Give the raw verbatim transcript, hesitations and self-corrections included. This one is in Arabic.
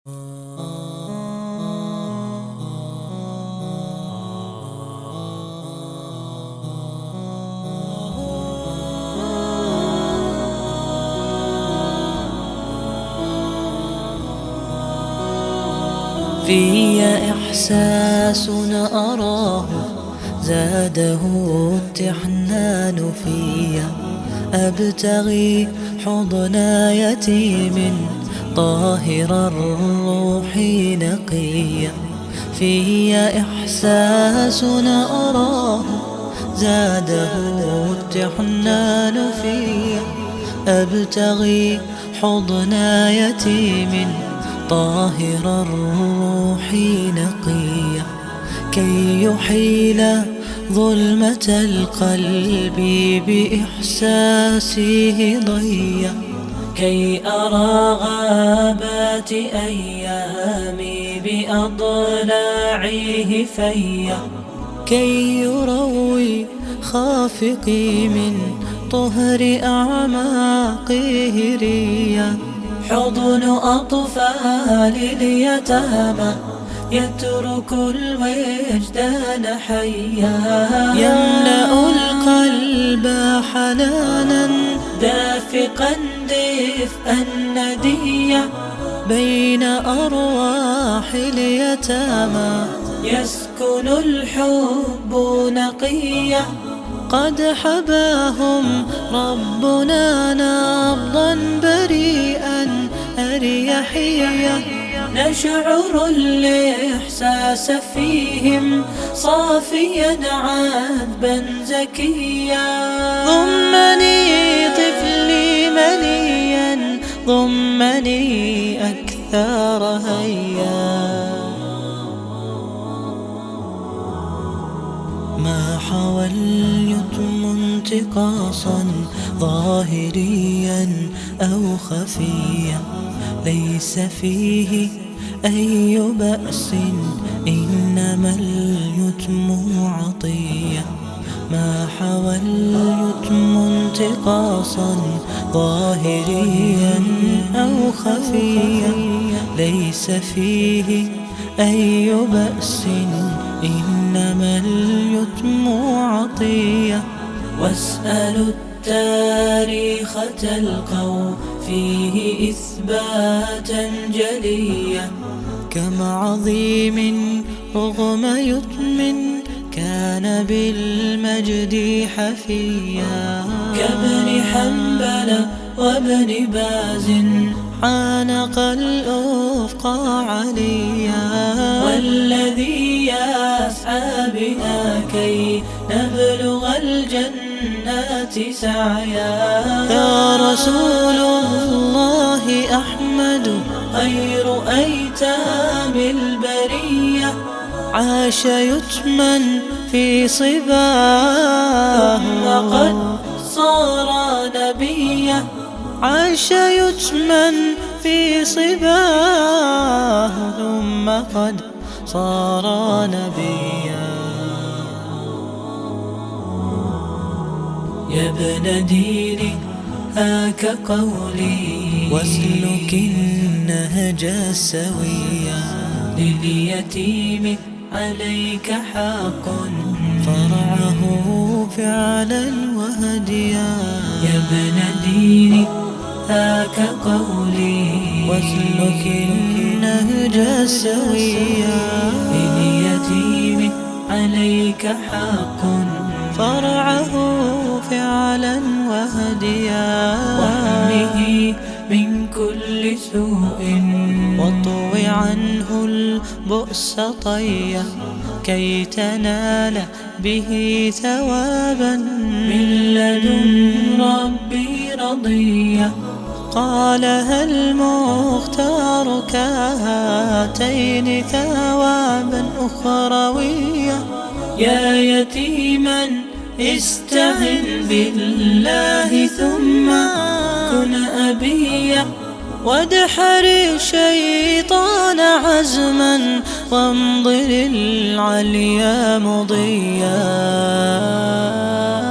في إحساس أراه زاده التحنان في أبتغي حضن يتيم طاهر الروح نقيا. في إحساس أراه زاده التحنان في أبتغي حضن يتيم طاهر الروح نقيا، كي يحيل ظلمة القلب بإحساسه ضيا، كي أرى غابات أيامي بأضلاعه فيا، كي يروي خافقي من طهر أعماقه ريا. حضن أطفال اليتامى يترك الوجدان حيا، يملأ القلب حنانا دافقا دفئا نديا. بين أرواح اليتامى يسكن الحب نقيا، قد حباهم ربنا نبضا بريئا أريحيا. نشعر الإحساس فيهم صافيا عذبا زكيا. ضمني طفلي مليا ضمني أكثر هيا، ما حوى اليتم انتقاصا ظاهريا أو خفيا، ليس فيه أي بأس إنما اليتم عطية. ما حوى اليتم انتقاصا ظاهريا أو خفيا، ليس فيه أي بأس إنما اليتم عطية. واسألوا التاريخ تلقوا فيه إثباتا جليا، كم عظيم رغم يتم كان بالمجد حفيا. كابن حنبل وابن باز عانق الأفق عليا، والذي يسعى بنا كي نبلغ الجنات سعيا. يا رسول الله أحمد خير أيتام البرية، عاش يتما في صباه وقد صار نبيا. عاش يتما في صباه ثم قد صار نبيا. يا ابن ديني هاك قولي واسلك النهج السويا، لليتيم عليك حق فرعه فعلا وهديا. يا ابن ديني هاك قولي واسلك النهج السويا، لليتيم عليك حق فرعه فعلا وهديا. واحمه من كل سوء واطو عنه البؤس طيا، كي تنال به ثوابا من لدن ربي رضيا. قالها المختار كهاتين ثوابا أخرويا. يا يتيما استعن بالله ثم كن أبيا، وادحر الشيطان عزما وانظر العليا مضيا.